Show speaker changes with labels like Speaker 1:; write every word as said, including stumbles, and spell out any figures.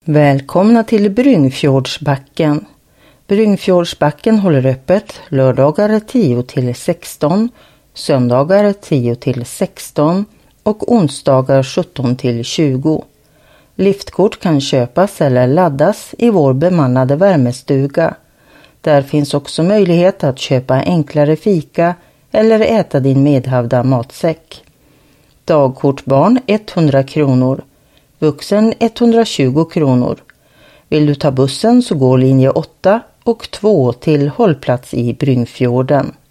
Speaker 1: Välkomna till Bryngfjordsbacken. Bryngfjordsbacken håller öppet lördagar tio till sexton, söndagar tio till sexton och onsdagar sjutton till tjugo. Liftkort kan köpas eller laddas i vår bemannade värmestuga. Där finns också möjlighet att köpa enklare fika eller äta din medhavda matsäck. Dagkort barn hundra kronor, vuxen etthundratjugo kronor. Vill du ta bussen så går linje åtta och två till hållplats i Bryngfjorden.